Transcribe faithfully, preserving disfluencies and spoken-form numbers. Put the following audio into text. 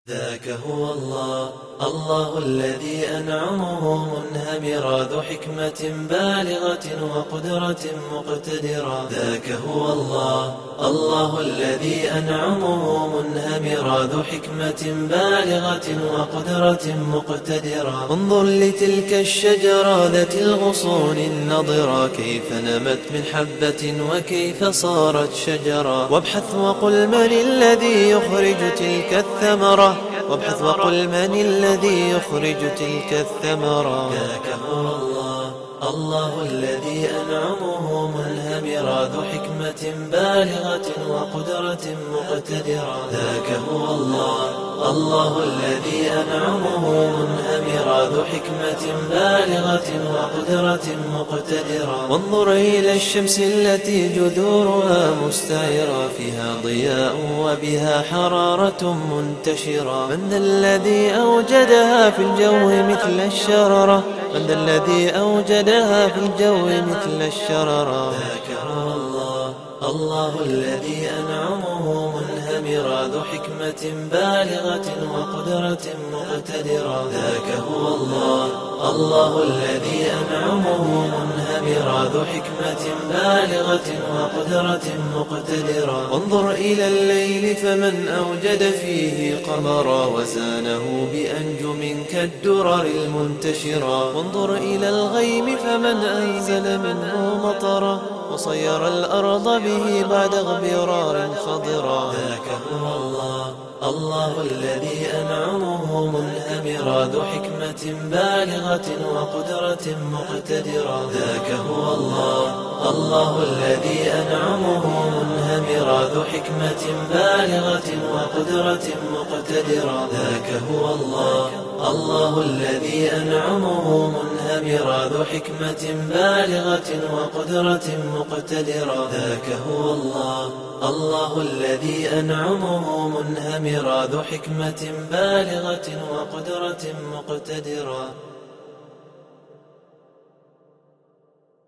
ذاك هو الله، الله الذي أنعمه منهمرا ذو حكمة بالغة وقدرة مقتدرا. ذاك هو الله، الله الذي أنعمه منهمرا ذو حكمة بالغة وقدرة مقتدرا. انظر لتلك الشجرة ذات الغصون النضرا، كيف نمت من حبة وكيف صارت شجرا. وابحث وقل من الذي يخرج تلك الثمرة، وابحث وقل من الذي يخرج تلك الثمرة. ذاك هو الله، الله الذي أنعمه منهمرا ذو حكمة بالغة وقدرة مقتدرا. ذاك هو الله، الله الذي أنعمه منهمرا ذو حكمة بالغة وقدرة مقتدرا. وانظر إلى الشمس التي جذورها مستعرة، فيها ضياء وبها حرارة منتشرة. من ذا الذي أوجدها في الجو مثل الشررة، من ذا الذي أوجدها في الجو مثل الشررة. ذاك هو الله، الله الذي أنعمه منهمرا ذو حكمة بالغة وقدرة مقتدرا. ذاك هو الله، الله الذي أنعمه منهمرا ذو حكمة بالغة وقدرة مقتدرا. وانظر إلى الليل فمن أوجد فيه قمرا، وزانه بأنجم كالدرر المنتشرا. وانظر إلى الغيم فمن أنزل منه مطرا، وصير الأرض به بعد اغبرار خضرا. ذاك هو الله، الله الذي أنعمه منهمرا ذو حكمة بالغة وقدرة مقتدرا. ذاك هو الله، الله الذي أنعمه منهمرا ذو حكمة بالغة وقدرة مقتدرا. ذاك هو الله، الله الذي أنعمه منهمرا ذو حكمة بالغة وقدرة مقتدرا. ذاك هو الله، الله الذي أنعمه منهمرا ذو حكمة بالغة وقدرة مقتدرا.